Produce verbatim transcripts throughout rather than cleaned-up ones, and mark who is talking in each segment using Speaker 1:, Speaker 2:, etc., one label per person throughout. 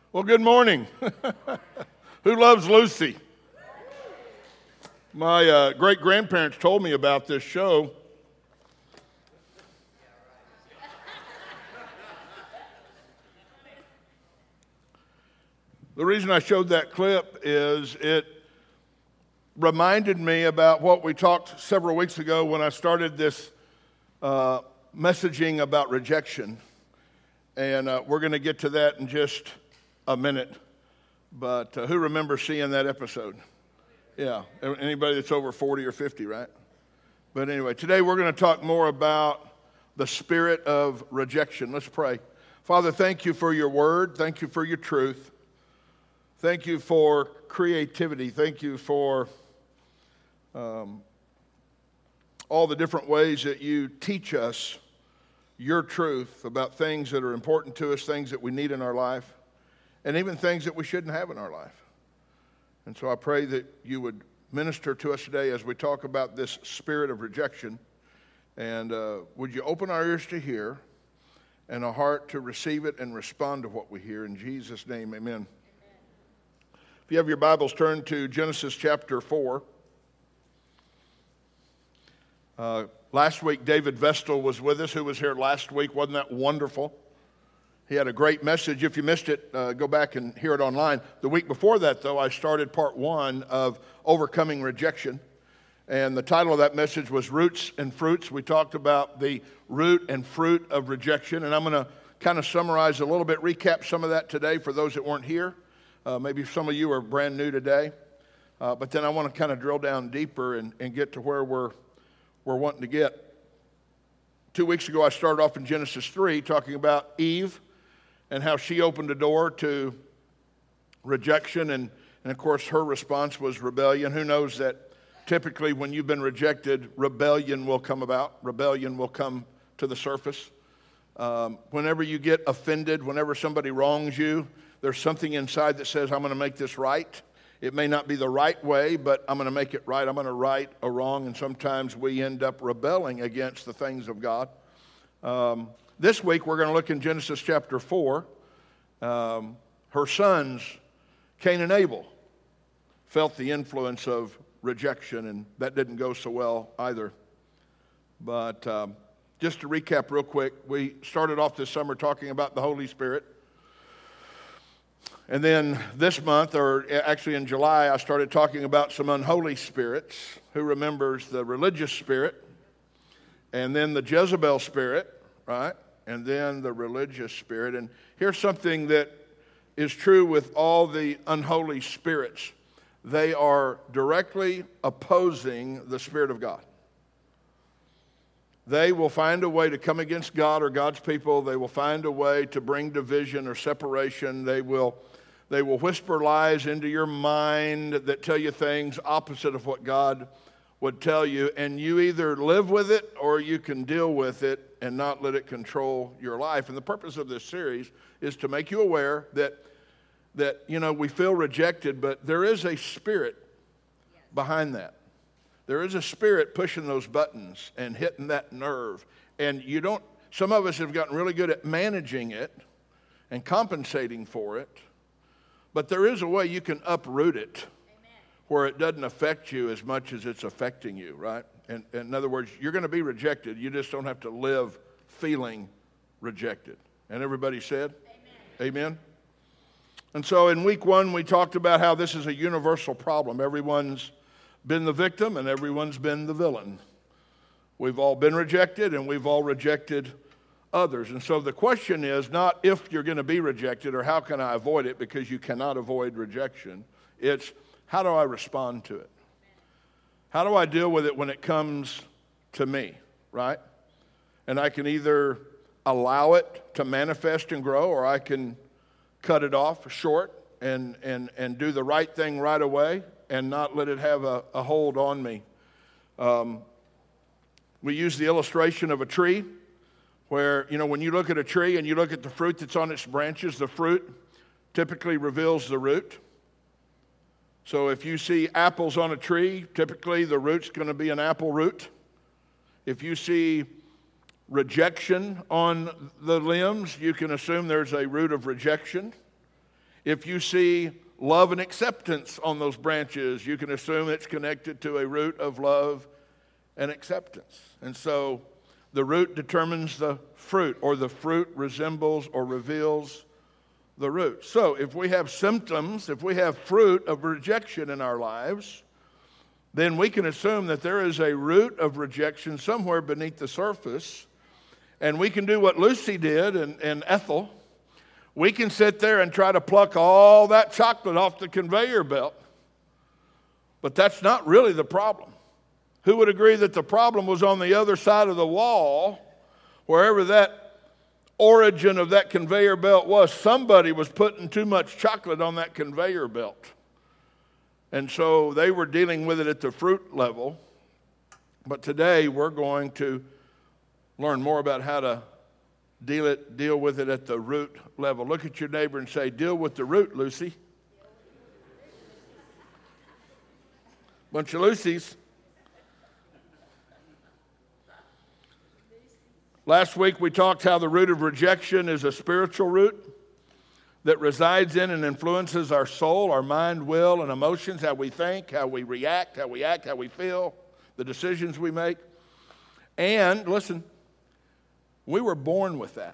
Speaker 1: Well, good morning. Who loves Lucy? My uh, great-grandparents told me about this show. The reason I showed that clip is it reminded me about what we talked several weeks ago when I started this uh, messaging about rejection. And uh, we're going to get to that in just a minute. But uh, who remembers seeing that episode? Yeah, anybody that's over forty or fifty, right? But anyway, today we're going to talk more about the spirit of rejection. Let's pray. Father, thank you for your word. Thank you for your truth. Thank you for creativity. Thank you for um, all the different ways that you teach us your truth about things that are important to us, things that we need in our life, and even things that we shouldn't have in our life. And so I pray that you would minister to us today as we talk about this spirit of rejection. And uh, would you open our ears to hear and a heart to receive it and respond to what we hear. In Jesus' name, amen. Amen. If you have your Bibles, turn to Genesis chapter four. Uh, last week, David Vestal was with us, who was here last week. Wasn't that wonderful? He had a great message. If you missed it, uh, go back and hear it online. The week before that, though, I started part one of Overcoming Rejection. And the title of that message was Roots and Fruits. We talked about the root and fruit of rejection. And I'm going to kind of summarize a little bit, recap some of that today for those that weren't here. Uh, maybe some of you are brand new today. Uh, but then I want to kind of drill down deeper and, and get to where we're, we're wanting to get. Two weeks ago, I started off in Genesis three talking about Eve and how she opened a door to rejection, and, and of course her response was rebellion. Who knows that typically when you've been rejected, rebellion will come about. Rebellion will come to the surface. Um, whenever you get offended, whenever somebody wrongs you, there's something inside that says, I'm going to make this right. It may not be the right way, but I'm going to make it right. I'm going to right a wrong, and sometimes we end up rebelling against the things of God. Um, This week, we're going to look in Genesis chapter four. Um, her sons, Cain and Abel, felt the influence of rejection, and that didn't go so well either. But um, just to recap real quick, we started off this summer talking about the Holy Spirit. And then this month, or actually in July, I started talking about some unholy spirits. Who remembers the religious spirit? And then the Jezebel spirit, right? And then the religious spirit. And here's something that is true with all the unholy spirits. They are directly opposing the Spirit of God. They will find a way to come against God or God's people. They will find a way to bring division or separation. They will, they will whisper lies into your mind that tell you things opposite of what God would tell you, and you either live with it or you can deal with it and not let it control your life. And the purpose of this series is to make you aware that, that you know, we feel rejected, but there is a spirit behind that. There is a spirit pushing those buttons and hitting that nerve. And you don't, some of us have gotten really good at managing it and compensating for it, but there is a way you can uproot it where it doesn't affect you as much as it's affecting you, right? And, and in other words, you're going to be rejected. You just don't have to live feeling rejected. And everybody said? Amen. Amen. And so in week one, we talked about how this is a universal problem. Everyone's been the victim and everyone's been the villain. We've all been rejected and we've all rejected others. And so the question is not if you're going to be rejected or how can I avoid it, because you cannot avoid rejection. It's how do I respond to it? How do I deal with it when it comes to me, right? And I can either allow it to manifest and grow, or I can cut it off short and, and, and do the right thing right away and not let it have a, a hold on me. Um, we use the illustration of a tree where, you know, when you look at a tree and you look at the fruit that's on its branches, the fruit typically reveals the root. So if you see apples on a tree, typically the root's going to be an apple root. If you see rejection on the limbs, you can assume there's a root of rejection. If you see love and acceptance on those branches, you can assume it's connected to a root of love and acceptance. And so the root determines the fruit, or the fruit resembles or reveals the root. So if we have symptoms, if we have fruit of rejection in our lives, then we can assume that there is a root of rejection somewhere beneath the surface. And we can do what Lucy did and, and Ethel. We can sit there and try to pluck all that chocolate off the conveyor belt. But that's not really the problem. Who would agree that the problem was on the other side of the wall, wherever that origin of that conveyor belt was? Somebody was putting too much chocolate on that conveyor belt. And so they were dealing with it at the fruit level. But today we're going to learn more about how to deal it, deal with it at the root level. Look at your neighbor and say, "Deal with the root, Lucy." Bunch of Lucy's. Last week we talked how the root of rejection is a spiritual root that resides in and influences our soul, our mind, will, and emotions, how we think, how we react, how we act, how we feel, the decisions we make. And, listen, we were born with that.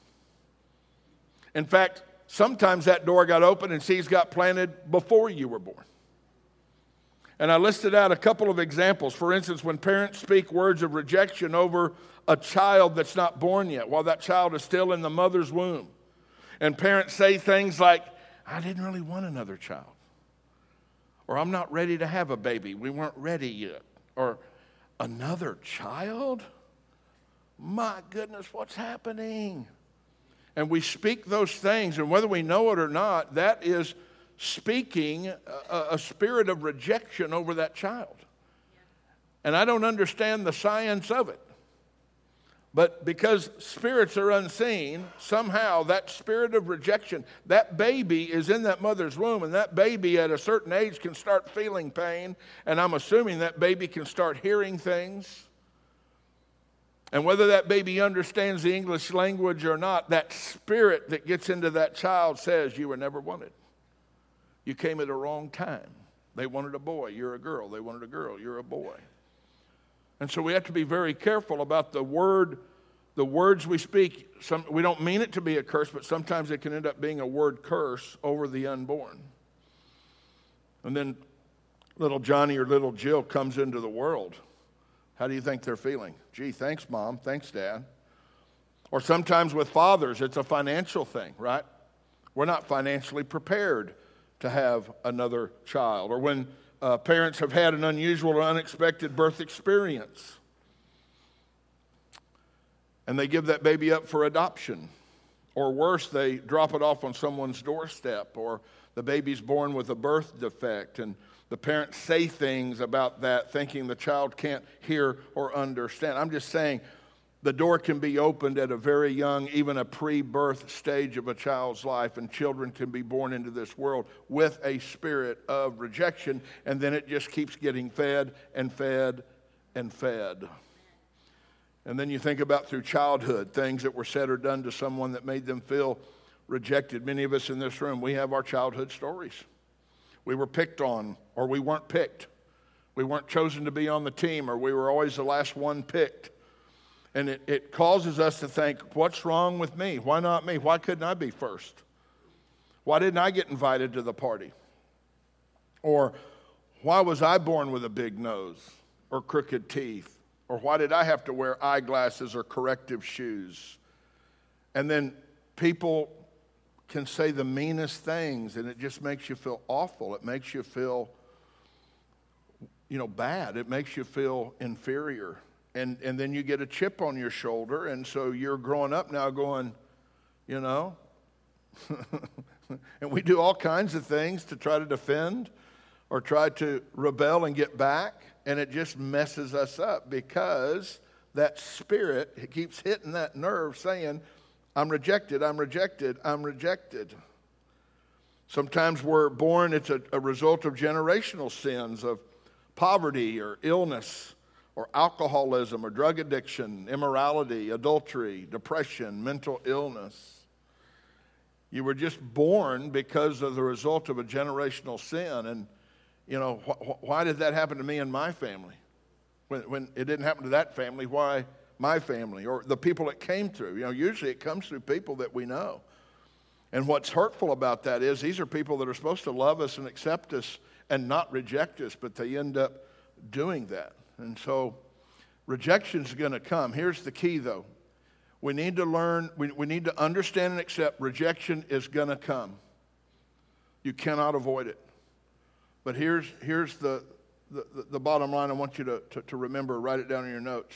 Speaker 1: In fact, sometimes that door got open and seeds got planted before you were born. And I listed out a couple of examples. For instance, when parents speak words of rejection over a child that's not born yet, while that child is still in the mother's womb. And parents say things like, "I didn't really want another child." Or, "I'm not ready to have a baby. We weren't ready yet." Or, "Another child? My goodness, what's happening?" And we speak those things, and whether we know it or not, that is speaking a, a spirit of rejection over that child. And I don't understand the science of it. But because spirits are unseen, somehow that spirit of rejection, that baby is in that mother's womb, and that baby at a certain age can start feeling pain, and I'm assuming that baby can start hearing things. And whether that baby understands the English language or not, that spirit that gets into that child says, "You were never wanted. You came at a wrong time. They wanted a boy, you're a girl. They wanted a girl, you're a boy." And so we have to be very careful about the word, the words we speak. Some, we don't mean it to be a curse, but sometimes it can end up being a word curse over the unborn. And then little Johnny or little Jill comes into the world. How do you think they're feeling? "Gee, thanks, Mom. Thanks, Dad." Or sometimes with fathers, it's a financial thing, right? We're not financially prepared to have another child. Or when Uh, parents have had an unusual or unexpected birth experience, and they give that baby up for adoption. Or worse, they drop it off on someone's doorstep, or the baby's born with a birth defect, and the parents say things about that thinking the child can't hear or understand. I'm just saying the door can be opened at a very young, even a pre-birth stage of a child's life, and children can be born into this world with a spirit of rejection, and then it just keeps getting fed and fed and fed. And then you think about through childhood, things that were said or done to someone that made them feel rejected. Many of us in this room, we have our childhood stories. We were picked on, or we weren't picked. We weren't chosen to be on the team, or we were always the last one picked. And it, it causes us to think, what's wrong with me? Why not me? Why couldn't I be first? Why didn't I get invited to the party? Or why was I born with a big nose or crooked teeth? Or why did I have to wear eyeglasses or corrective shoes? And then people can say the meanest things, and it just makes you feel awful. It makes you feel, you know, bad. It makes you feel inferior. And and then you get a chip on your shoulder, and so you're growing up now going, you know, and we do all kinds of things to try to defend or try to rebel and get back, and it just messes us up because that spirit, it keeps hitting that nerve saying, "I'm rejected, I'm rejected, I'm rejected." Sometimes we're born, it's a, a result of generational sins, of poverty or illness, or alcoholism, or drug addiction, immorality, adultery, depression, mental illness. You were just born because of the result of a generational sin. And, you know, wh- why did that happen to me and my family? When, when it didn't happen to that family, why my family or the people it came through? You know, usually it comes through people that we know. And what's hurtful about that is these are people that are supposed to love us and accept us and not reject us, but they end up doing that. And so rejection's going to come. Here's the key, though. We need to learn, we, we need to understand and accept rejection is going to come. You cannot avoid it. But here's, here's the, the, the bottom line I want you to, to, to remember. Write it down in your notes.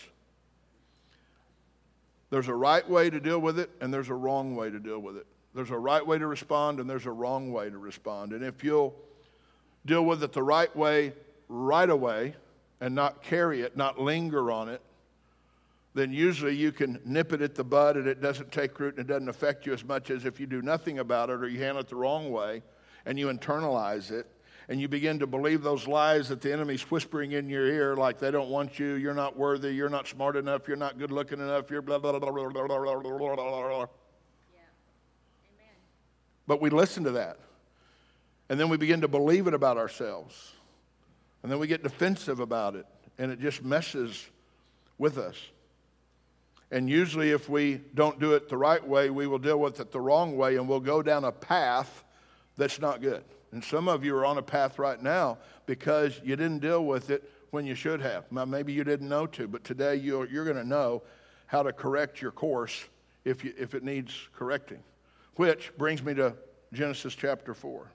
Speaker 1: There's a right way to deal with it, and there's a wrong way to deal with it. There's a right way to respond, and there's a wrong way to respond. And if you'll deal with it the right way right away and not carry it, not linger on it, then usually you can nip it at the bud and it doesn't take root and it doesn't affect you as much as if you do nothing about it or you handle it the wrong way and you internalize it and you begin to believe those lies that the enemy's whispering in your ear like they don't want you, you're not worthy, you're not smart enough, you're not good looking enough, you're blah, blah, blah, blah, blah, blah, blah, blah, blah.
Speaker 2: Yeah. Amen.
Speaker 1: But we listen to that. And then we begin to believe it about ourselves. And then we get defensive about it. And it just messes with us. And usually if we don't do it the right way, we will deal with it the wrong way and we'll go down a path that's not good. And some of you are on a path right now because you didn't deal with it when you should have. Now, maybe you didn't know to, but today you're, you're going to know how to correct your course if, you, if it needs correcting. Which brings me to Genesis chapter four.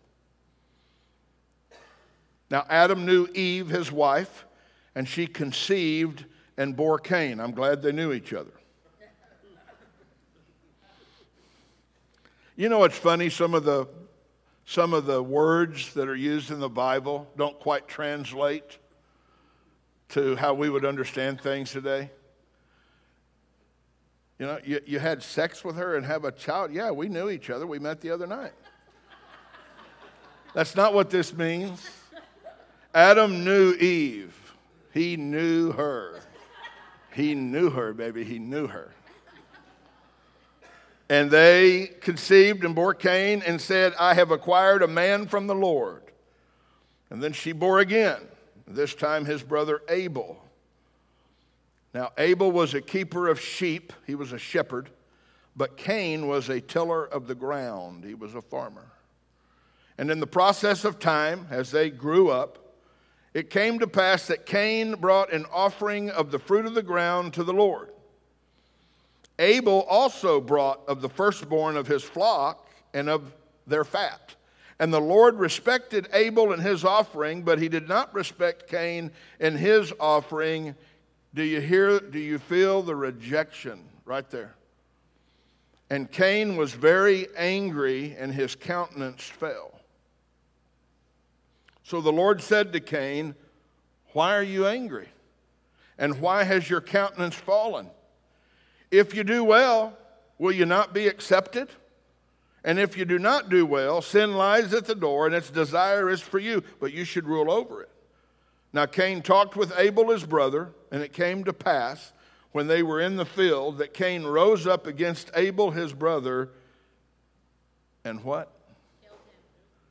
Speaker 1: Now Adam knew Eve, his wife, and she conceived and bore Cain. I'm glad they knew each other. You know what's funny? Some of the some of the words that are used in the Bible don't quite translate to how we would understand things today. You know, you, you had sex with her and have a child. Yeah, we knew each other. We met the other night. That's not what this means. Adam knew Eve. He knew her. He knew her, baby. He knew her. And they conceived and bore Cain and said, I have acquired a man from the Lord. And then she bore again, this time his brother Abel. Now Abel was a keeper of sheep. He was a shepherd. But Cain was a tiller of the ground. He was a farmer. And in the process of time, as they grew up, it came to pass that Cain brought an offering of the fruit of the ground to the Lord. Abel also brought of the firstborn of his flock and of their fat. And the Lord respected Abel and his offering, but he did not respect Cain and his offering. Do you hear, do you feel the rejection right there? And Cain was very angry, and his countenance fell. So the Lord said to Cain, why are you angry? And why has your countenance fallen? If you do well, will you not be accepted? And if you do not do well, sin lies at the door, and its desire is for you, but you should rule over it. Now Cain talked with Abel his brother, and it came to pass, when they were in the field, that Cain rose up against Abel his brother, and what?
Speaker 2: Killed him.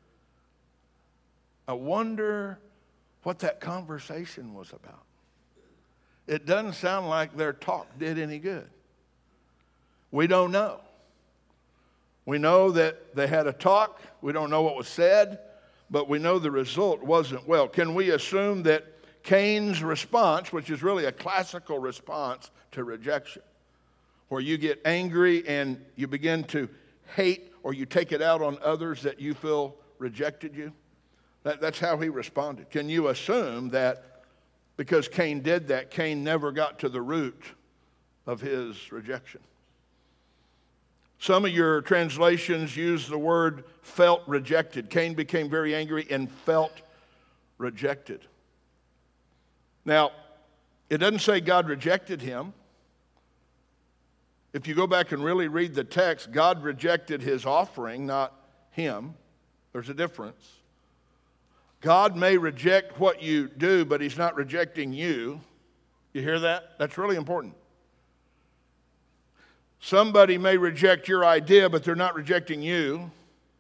Speaker 1: I wonder what that conversation was about. It doesn't sound like their talk did any good. We don't know. We know that they had a talk. We don't know what was said, but we know the result wasn't well. Can we assume that Cain's response, which is really a classical response to rejection, where you get angry and you begin to hate or you take it out on others that you feel rejected you? That, that's how he responded. Can you assume that because Cain did that, Cain never got to the root of his rejection? Some of your translations use the word felt rejected. Cain became very angry and felt rejected. Now, it doesn't say God rejected him. If you go back and really read the text, God rejected his offering, not him. There's a difference. God may reject what you do, but he's not rejecting you. You hear that? That's really important. Somebody may reject your idea, but they're not rejecting you.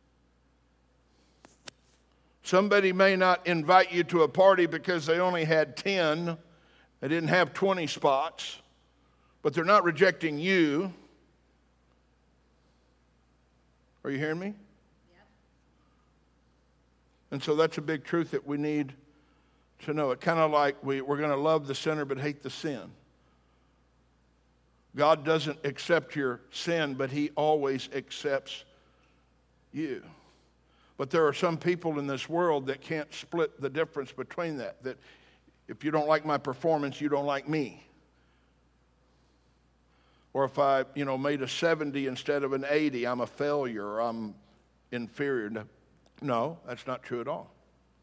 Speaker 1: Somebody may not invite you to a party because they only had ten. They didn't have twenty spots, but they're not rejecting you. Are you hearing me?
Speaker 2: Yep.
Speaker 1: And so that's a big truth that we need to know. It kind of like we, we're going to love the sinner but hate the sin. God doesn't accept your sin, but he always accepts you. But there are some people in this world that can't split the difference between that. That if you don't like my performance, you don't like me. Or if I, you know, made a seventy instead of an eighty, I'm a failure, or I'm inferior. No, that's not true at all.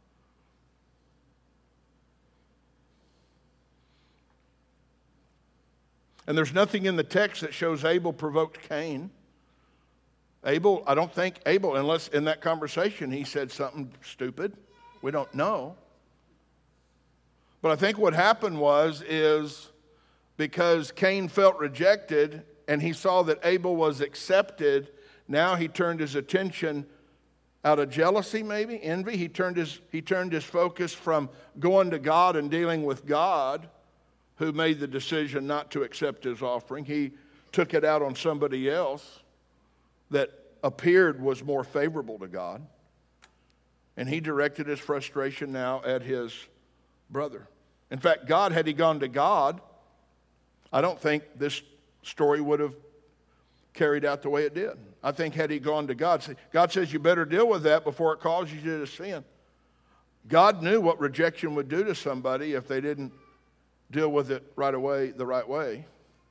Speaker 1: And there's nothing in the text that shows Abel provoked Cain. Abel, I don't think Abel, unless in that conversation he said something stupid. We don't know. But I think what happened was, is because Cain felt rejected and he saw that Abel was accepted, now he turned his attention out of jealousy, maybe, envy. He turned his, he turned his focus from going to God and dealing with God, who made the decision not to accept his offering. He took it out on somebody else that appeared was more favorable to God. And he directed his frustration now at his brother. In fact, God, had he gone to God, I don't think this story would have carried out the way it did. I think had he gone to God, God says you better deal with that before it causes you to sin. God knew what rejection would do to somebody if they didn't deal with it right away, the right way.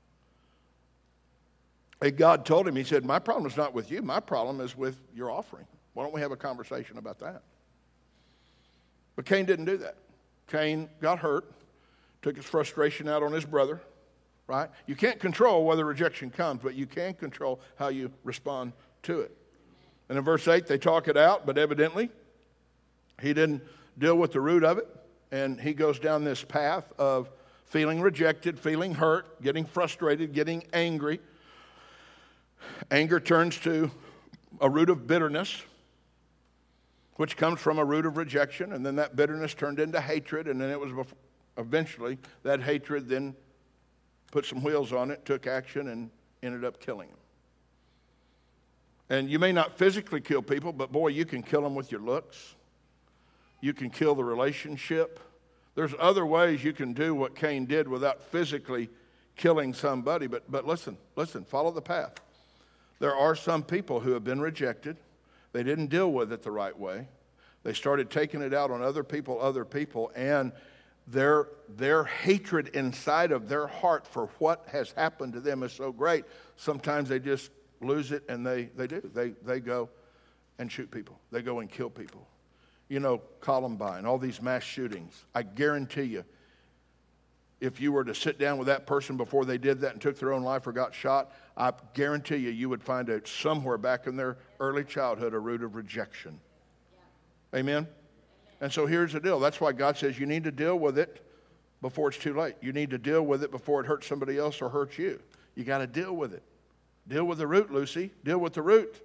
Speaker 1: And God told him, he said, my problem is not with you. My problem is with your offering. Why don't we have a conversation about that? But Cain didn't do that. Cain got hurt, took his frustration out on his brother, right? You can't control whether rejection comes, but you can control how you respond to it. And in verse eight, they talk it out, but evidently he didn't deal with the root of it. And he goes down this path of feeling rejected, feeling hurt, getting frustrated, getting angry. Anger turns to a root of bitterness, which comes from a root of rejection. And then that bitterness turned into hatred. And then it was eventually that hatred then put some wheels on it, took action, and ended up killing him. And you may not physically kill people, but boy, you can kill them with your looks. You can kill the relationship. There's other ways you can do what Cain did without physically killing somebody. But, but listen, listen, follow the path. There are some people who have been rejected. They didn't deal with it the right way. They started taking it out on other people, other people, and their, their hatred inside of their heart for what has happened to them is so great. Sometimes they just lose it, and they, they do. They, they go and shoot people. They go and kill people. You know, Columbine, all these mass shootings. I guarantee you, if you were to sit down with that person before they did that and took their own life or got shot, I guarantee you, you would find out somewhere back in their early childhood a root of rejection. Yeah. Amen? Amen? And so here's the deal. That's why God says you need to deal with it before it's too late. You need to deal with it before it hurts somebody else or hurts you. You got to deal with it. Deal with the root, Lucy. Deal with the root.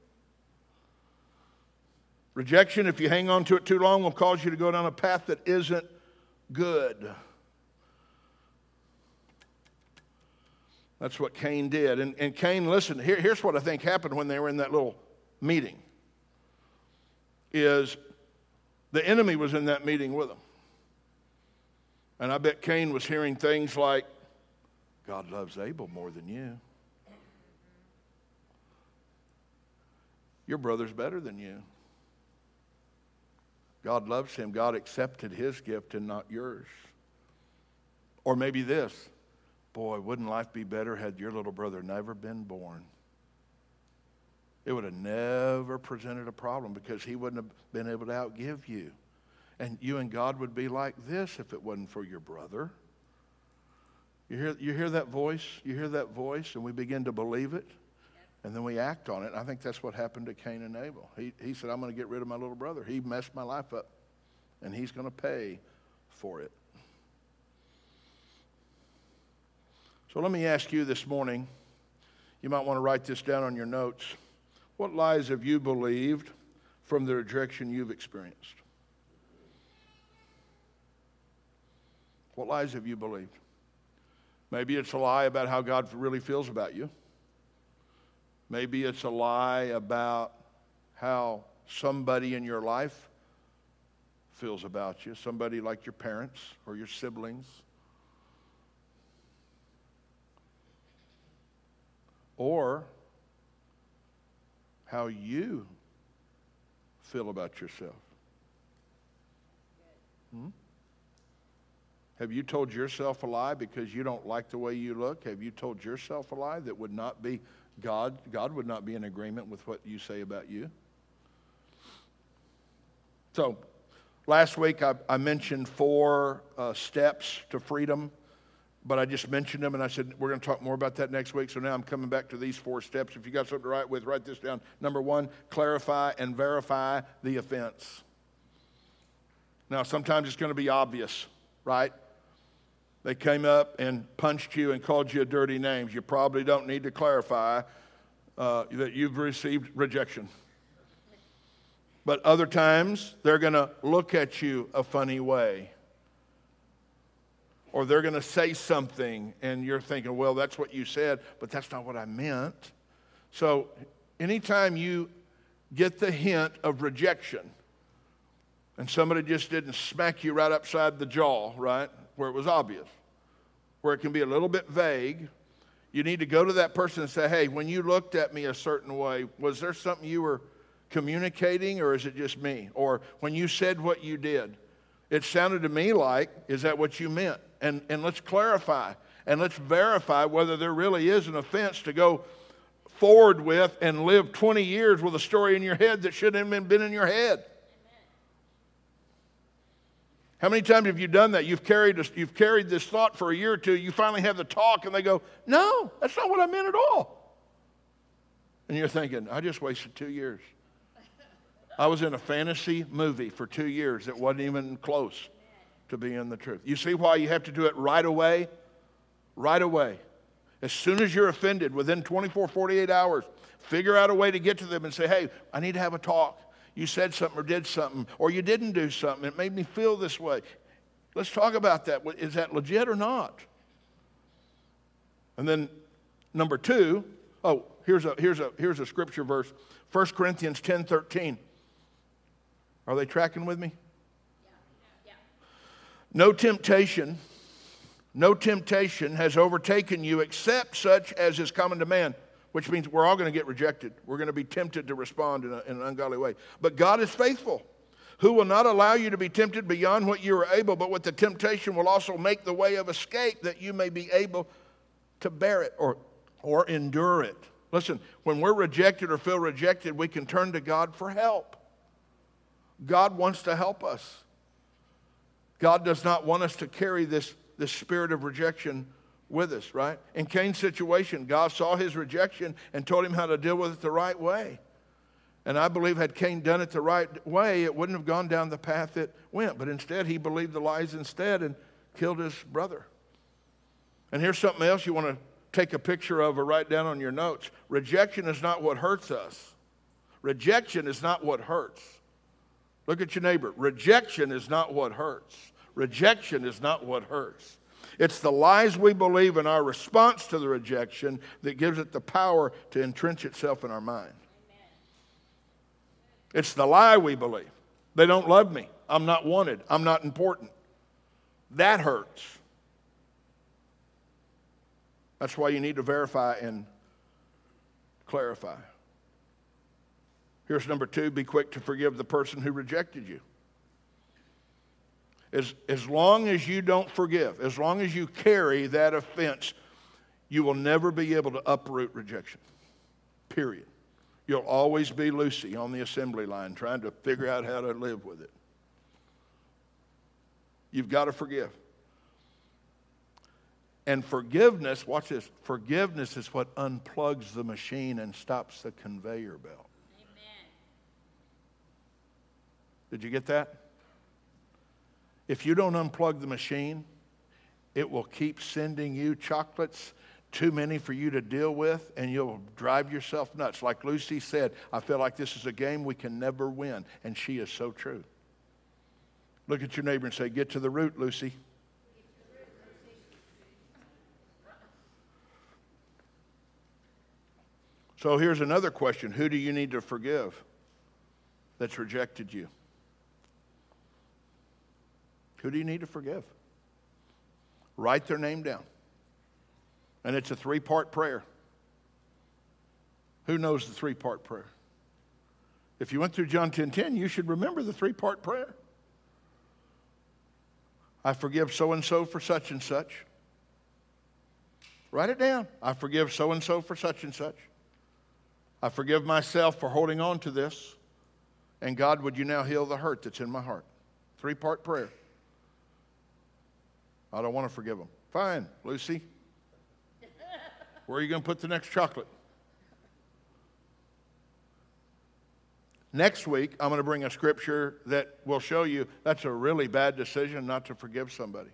Speaker 1: Rejection, if you hang on to it too long, will cause you to go down a path that isn't good. That's what Cain did. And, and Cain, listen, here, here's what I think happened when they were in that little meeting. Is the enemy was in that meeting with them. And I bet Cain was hearing things like, God loves Abel more than you. Your brother's better than you. God loves him. God accepted his gift and not yours. Or maybe this, boy, wouldn't life be better had your little brother never been born? It would have never presented a problem because he wouldn't have been able to outgive you. And you and God would be like this if it wasn't for your brother. You hear, you hear that voice? You hear that voice and we begin to believe it? And then we act on it. I think that's what happened to Cain and Abel. He, he said, I'm going to get rid of my little brother. He messed my life up, and he's going to pay for it. So let me ask you this morning, You might want to write this down on your notes. What lies have you believed from the rejection you've experienced? What lies have you believed? Maybe it's a lie about how God really feels about you. Maybe it's a lie about how somebody in your life feels about you, somebody like your parents or your siblings. Or how you feel about yourself. Hmm? Have you told yourself a lie because you don't like the way you look? Have you told yourself a lie that would not be God? God would not be in agreement with what you say about you. So, last week I, I mentioned four uh, steps to freedom, but I just mentioned them and I said we're going to talk more about that next week. So now I'm coming back to these four steps. If you got something to write with, write this down. Number one, clarify and verify the offense. Now, sometimes it's going to be obvious, right? They came up and punched you and called you dirty names. You probably don't need to clarify uh, that you've received rejection. But other times, they're going to look at you a funny way. Or they're going to say something, and you're thinking, well, that's what you said, but that's not what I meant. So anytime you get the hint of rejection, and somebody just didn't smack you right upside the jaw, right, where it was obvious, where it can be a little bit vague, you need to go to that person and say, hey, when you looked at me a certain way, was there something you were communicating, or is it just me? Or when you said what you did, it sounded to me like, is that what you meant? And, and let's clarify, and let's verify whether there really is an offense to go forward with and live twenty years with a story in your head that shouldn't have been in your head. How many times have you done that? You've carried, a, you've carried this thought for a year or two. You finally have the talk, and they go, no, that's not what I meant at all. And you're thinking, I just wasted two years. I was in a fantasy movie for two years that wasn't even close to being the truth. You see why you have to do it right away? Right away. As soon as you're offended, within twenty-four, forty-eight hours, figure out a way to get to them and say, hey, I need to have a talk. You said something or did something, or you didn't do something. It made me feel this way. Let's talk about that. Is that legit or not? And then number two, oh, here's a, here's a, here's a scripture verse, First Corinthians ten thirteen. Are they tracking with me?
Speaker 2: Yeah. Yeah.
Speaker 1: No temptation, no temptation has overtaken you except such as is common to man. Which means we're all going to get rejected. We're going to be tempted to respond in, a, in an ungodly way. But God is faithful, who will not allow you to be tempted beyond what you are able, but with the temptation will also make the way of escape that you may be able to bear it or, or endure it. Listen, when we're rejected or feel rejected, we can turn to God for help. God wants to help us. God does not want us to carry this, this spirit of rejection with us, right? In Cain's situation, God saw his rejection and told him how to deal with it the right way. And I believe had Cain done it the right way, it wouldn't have gone down the path it went. But instead, he believed the lies instead and killed his brother. And here's something else you want to take a picture of or write down on your notes. Rejection is not what hurts us. Rejection is not what hurts. Look at your neighbor. Rejection is not what hurts. Rejection is not what hurts. It's the lies we believe in our response to the rejection that gives it the power to entrench itself in our mind. Amen. It's the lie we believe. They don't love me. I'm not wanted. I'm not important. That hurts. That's why you need to verify and clarify. Here's number two, be quick to forgive the person who rejected you. As, as long as you don't forgive, as long as you carry that offense, you will never be able to uproot rejection. Period. You'll always be Lucy on the assembly line trying to figure out how to live with it. You've got to forgive. And forgiveness, watch this, forgiveness is what unplugs the machine and stops the conveyor belt.
Speaker 2: Amen.
Speaker 1: Did you get that? If you don't unplug the machine, it will keep sending you chocolates too many for you to deal with, and you'll drive yourself nuts. Like Lucy said, I feel like this is a game we can never win, and she is so true. Look at your neighbor and say, get to the root, Lucy. So here's another question. Who do you need to forgive that's rejected you? Who do you need to forgive? Write their name down. And it's a three-part prayer. Who knows the three-part prayer? If you went through John ten ten, you should remember the three-part prayer. I forgive so-and-so for such and such. Write it down. I forgive so-and-so for such and such. I forgive myself for holding on to this. And God, would you now heal the hurt that's in my heart? Three-part prayer. I don't want to forgive them. Fine, Lucy. Where are you going to put the next chocolate? Next week, I'm going to bring a scripture that will show you that's a really bad decision not to forgive somebody.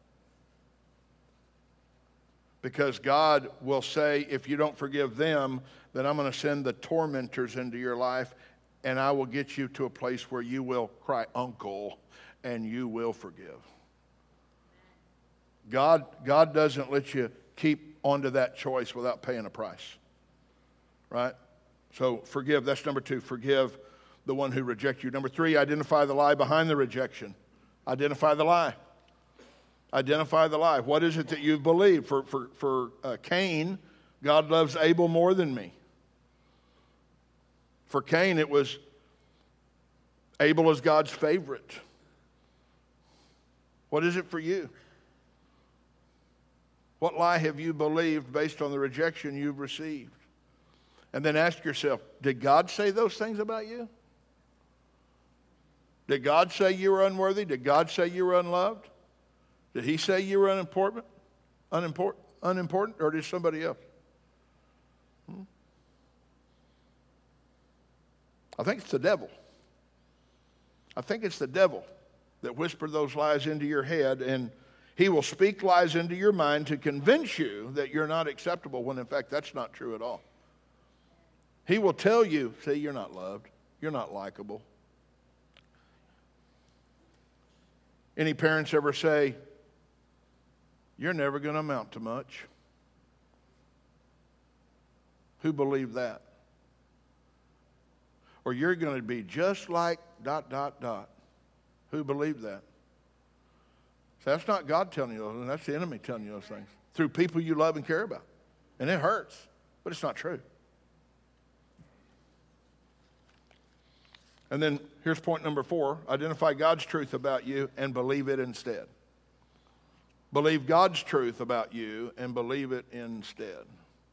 Speaker 1: Because God will say, if you don't forgive them, then I'm going to send the tormentors into your life, and I will get you to a place where you will cry, uncle, and you will forgive. God, God doesn't let you keep onto that choice without paying a price. Right? So forgive. That's number two. Forgive the one who rejects you. Number three, identify the lie behind the rejection. Identify the lie. Identify the lie. What is it that you believe? For, for, for uh, Cain, God loves Abel more than me. For Cain, it was Abel is God's favorite. What is it for you? What lie have you believed based on the rejection you've received? And then ask yourself, did God say those things about you? Did God say you were unworthy? Did God say you were unloved? Did he say you were unimportant? Unimportant? Unimportant? Or did somebody else? Hmm? I think it's the devil. I think it's the devil that whispered those lies into your head, and he will speak lies into your mind to convince you that you're not acceptable, when in fact that's not true at all. He will tell you, see, you're not loved. You're not likable. Any parents ever say, you're never going to amount to much? Who believed that? Or you're going to be just like dot, dot, dot. Who believed that? So that's not God telling you those things. That's the enemy telling you those things. Through people you love and care about. And it hurts, but it's not true. And then here's point number four. Identify God's truth about you and believe it instead. Believe God's truth about you and believe it instead.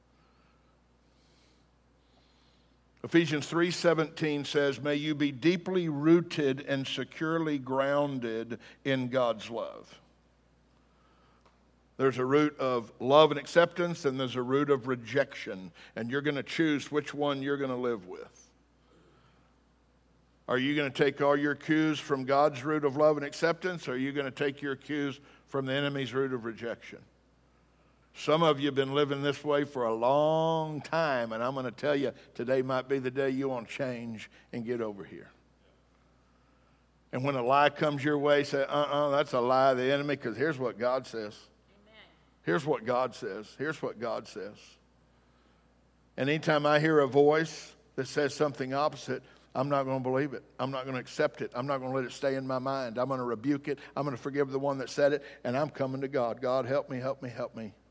Speaker 1: Ephesians three seventeen says, may you be deeply rooted and securely grounded in God's love. There's a root of love and acceptance, and there's a root of rejection. And you're going to choose which one you're going to live with. Are you going to take all your cues from God's root of love and acceptance, or are you going to take your cues from the enemy's root of rejection? Some of you have been living this way for a long time, and I'm going to tell you, today might be the day you want to change and get over here. And when a lie comes your way, say, uh-uh, that's a lie of the enemy, because here's what God says. Amen. Here's what God says. Here's what God says. And anytime I hear a voice that says something opposite, I'm not going to believe it. I'm not going to accept it. I'm not going to let it stay in my mind. I'm going to rebuke it. I'm going to forgive the one that said it, and I'm coming to God. God, help me, help me, help me.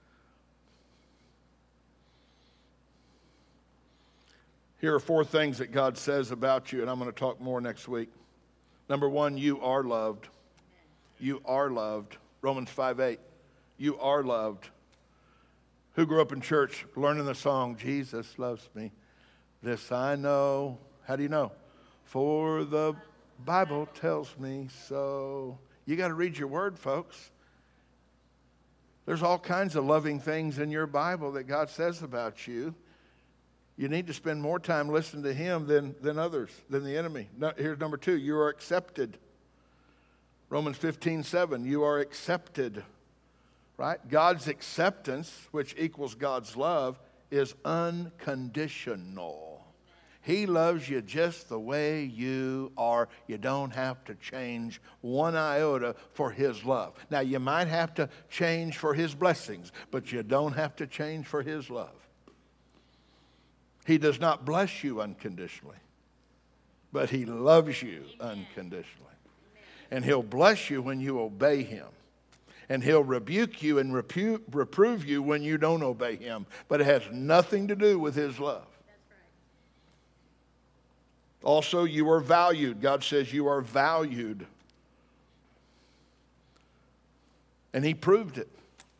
Speaker 1: Here are four things that God says about you, and I'm going to talk more next week. Number one, you are loved. You are loved. Romans five eight. You are loved. Who grew up in church learning the song, Jesus loves me? This I know. How do you know? For the Bible tells me so. You got to read your word, folks. There's all kinds of loving things in your Bible that God says about you. You need to spend more time listening to him than, than others, than the enemy. No, here's number two. You are accepted. Romans fifteen seven. You are accepted. right? God's acceptance, which equals God's love, is unconditional. He loves you just the way you are. You don't have to change one iota for His love. Now, you might have to change for His blessings, but you don't have to change for His love. He does not bless you unconditionally, but He loves you unconditionally. And He'll bless you when you obey Him. And He'll rebuke you and repu- reprove you when you don't obey Him. But it has nothing to do with His love. Also, you are valued. God says you are valued. And He proved it.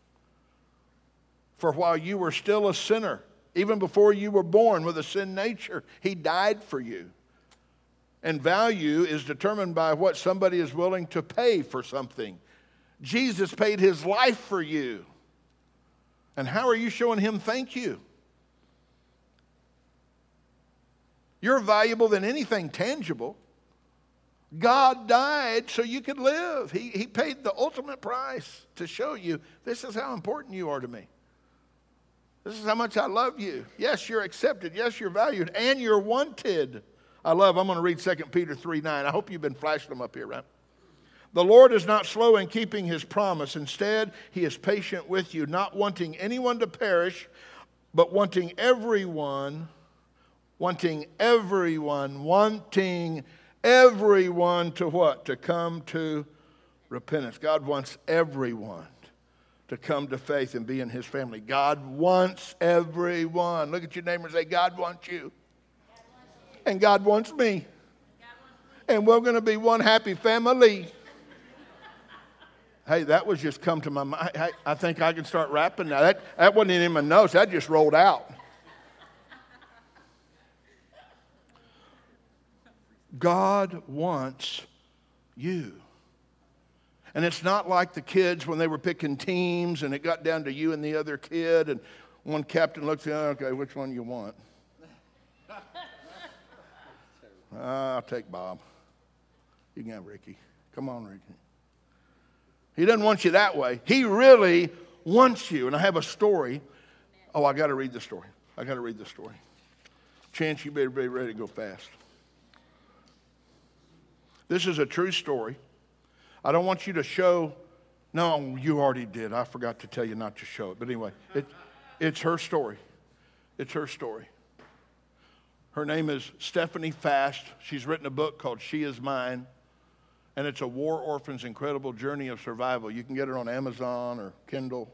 Speaker 1: For while you were still a sinner, even before you were born with a sin nature, He died for you. And value is determined by what somebody is willing to pay for something. Jesus paid His life for you. And how are you showing Him thank you? You're valuable than anything tangible. God died so you could live. He, he paid the ultimate price to show you this is how important you are to me. This is how much I love you. Yes, you're accepted. Yes, you're valued. And you're wanted. I love, I'm going to read Second Peter three nine. I hope you've been flashing them up here, right? The Lord is not slow in keeping His promise. Instead, He is patient with you, not wanting anyone to perish, but wanting everyone Wanting everyone, wanting everyone to what? To come to repentance. God wants everyone to come to faith and be in His family. God wants everyone. Look at your neighbor and say, God wants you. God wants you. And God wants me. God wants me. And we're going to be one happy family. Hey, that was just come to my mind. I, I think I can start rapping now. That, that wasn't in my notes. That just rolled out. God wants you. And it's not like the kids when they were picking teams and it got down to you and the other kid and one captain looks at, okay, which one you want? uh, I'll take Bob. You can have Ricky. Come on, Ricky. He doesn't want you that way. He really wants you. And I have a story. Oh, I got to read the story. I got to read the story. Chance, you better be ready to go fast. This is a true story. I don't want you to show. No, you already did. I forgot to tell you not to show it. But anyway, it, it's her story. It's her story. Her name is Stephanie Fast. She's written a book called She Is Mine. And it's a war orphan's incredible journey of survival. You can get it on Amazon or Kindle.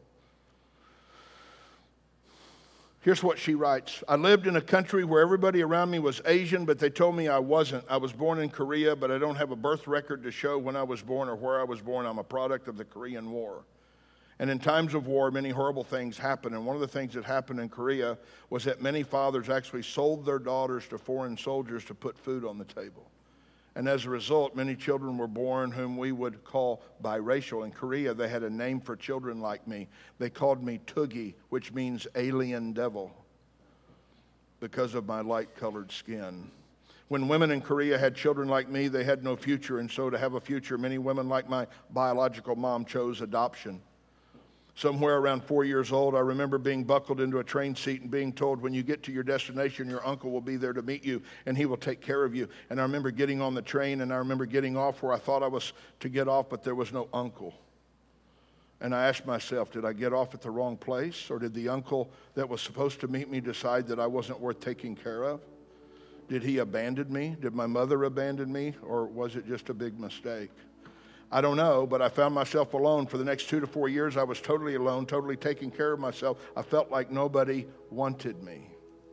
Speaker 1: Here's what she writes. I lived in a country where everybody around me was Asian, but they told me I wasn't. I was born in Korea, but I don't have a birth record to show when I was born or where I was born. I'm a product of the Korean War. And in times of war, many horrible things happen. And one of the things that happened in Korea was that many fathers actually sold their daughters to foreign soldiers to put food on the table. And as a result, many children were born whom we would call biracial. In Korea, they had a name for children like me. They called me Tugi, which means alien devil, because of my light-colored skin. When women in Korea had children like me, they had no future. And so to have a future, many women like my biological mom chose adoption. Somewhere around four years old, I remember being buckled into a train seat and being told, when you get to your destination, your uncle will be there to meet you and he will take care of you. And I remember getting on the train and I remember getting off where I thought I was to get off, but there was no uncle. And I asked myself, did I get off at the wrong place? Or did the uncle that was supposed to meet me decide that I wasn't worth taking care of? Did he abandon me? Did my mother abandon me? Or was it just a big mistake? I don't know, but I found myself alone. For the next two to four years, I was totally alone, totally taking care of myself. I felt like nobody wanted me.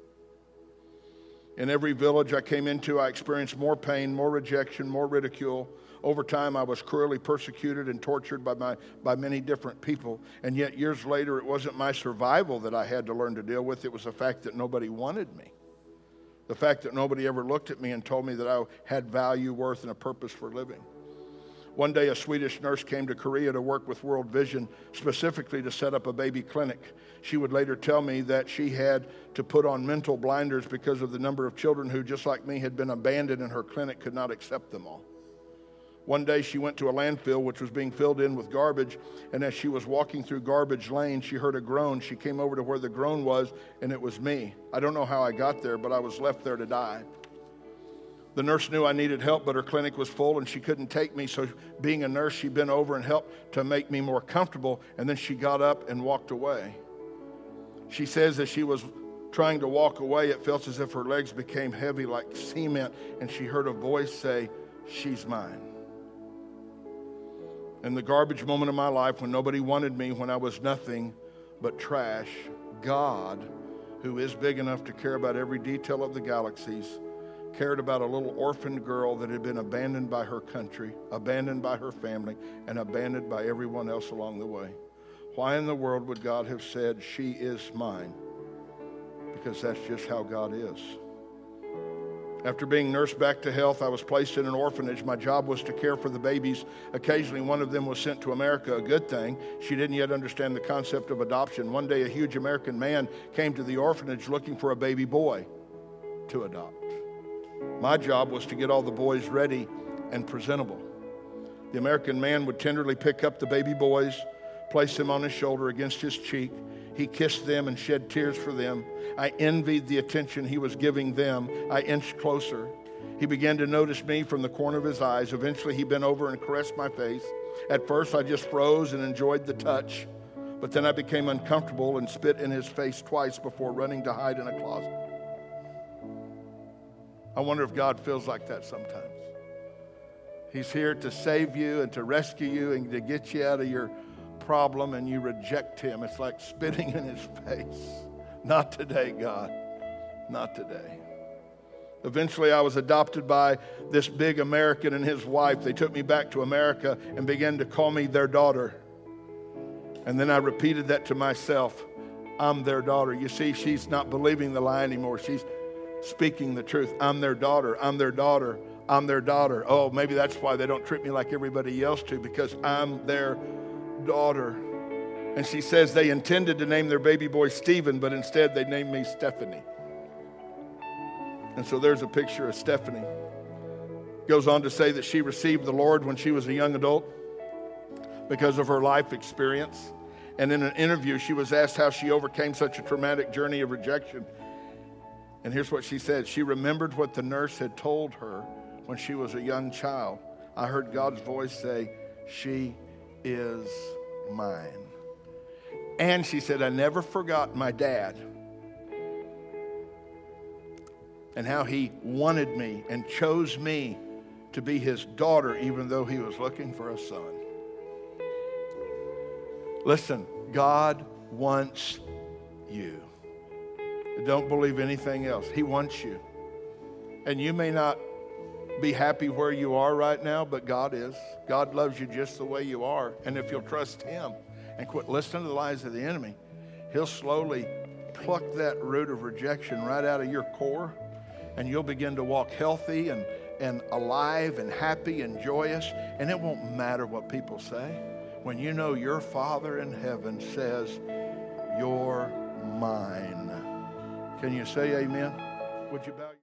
Speaker 1: In every village I came into, I experienced more pain, more rejection, more ridicule. Over time, I was cruelly persecuted and tortured by, my, by many different people. And yet, years later, it wasn't my survival that I had to learn to deal with. It was the fact that nobody wanted me. The fact that nobody ever looked at me and told me that I had value, worth, and a purpose for living. One day, a Swedish nurse came to Korea to work with World Vision, specifically to set up a baby clinic. She would later tell me that she had to put on mental blinders because of the number of children who, just like me, had been abandoned and her clinic could not accept them all. One day she went to a landfill which was being filled in with garbage, and as she was walking through garbage lane, she heard a groan. She came over to where the groan was, and it was me. I don't know how I got there, but I was left there to die. The nurse knew I needed help, but her clinic was full and she couldn't take me. So being a nurse, she bent over and helped to make me more comfortable. And then she got up and walked away. She says as she was trying to walk away, it felt as if her legs became heavy like cement. And she heard a voice say, "She's mine." In the garbage moment of my life, when nobody wanted me, when I was nothing but trash, God, who is big enough to care about every detail of the galaxies, cared about a little orphaned girl that had been abandoned by her country, abandoned by her family, and abandoned by everyone else along the way. Why in the world would God have said, "She is mine"? Because that's just how God is. After being nursed back to health, I was placed in an orphanage. My job was to care for the babies. Occasionally, one of them was sent to America, a good thing. She didn't yet understand the concept of adoption. One day, a huge American man came to the orphanage looking for a baby boy to adopt. My job was to get all the boys ready and presentable. The American man would tenderly pick up the baby boys, place them on his shoulder against his cheek. He kissed them and shed tears for them. I envied the attention he was giving them. I inched closer. He began to notice me from the corner of his eyes. Eventually, he bent over and caressed my face. At first, I just froze and enjoyed the touch. But then I became uncomfortable and spit in his face twice before running to hide in a closet. I wonder if God feels like that sometimes. He's here to save you and to rescue you and to get you out of your problem, and you reject him. It's like spitting in his face. Not today, God. Not today. Eventually, I was adopted by this big American and his wife. They took me back to America and began to call me their daughter. And then I repeated that to myself. I'm their daughter. You see, she's not believing the lie anymore. She's speaking the truth. I'm their daughter. I'm their daughter. I'm their daughter. Oh, maybe that's why they don't treat me like everybody else do, because I'm their daughter. And she says they intended to name their baby boy Stephen, but instead they named me Stephanie. And so there's a picture of Stephanie. Goes on to say that she received the Lord when she was a young adult because of her life experience. And in an interview, she was asked how she overcame such a traumatic journey of rejection. And here's what she said. She remembered what the nurse had told her when she was a young child. I heard God's voice say, "She is mine." And she said, I never forgot my dad and how he wanted me and chose me to be his daughter, even though he was looking for a son. Listen, God wants you. Don't believe anything else. He wants you. And you may not be happy where you are right now, but God is. God loves you just the way you are. And if you'll trust him and quit listening to the lies of the enemy, he'll slowly pluck that root of rejection right out of your core, and you'll begin to walk healthy and, and alive and happy and joyous. And it won't matter what people say. When you know your Father in heaven says, "You're mine." Can you say amen? Would you bow your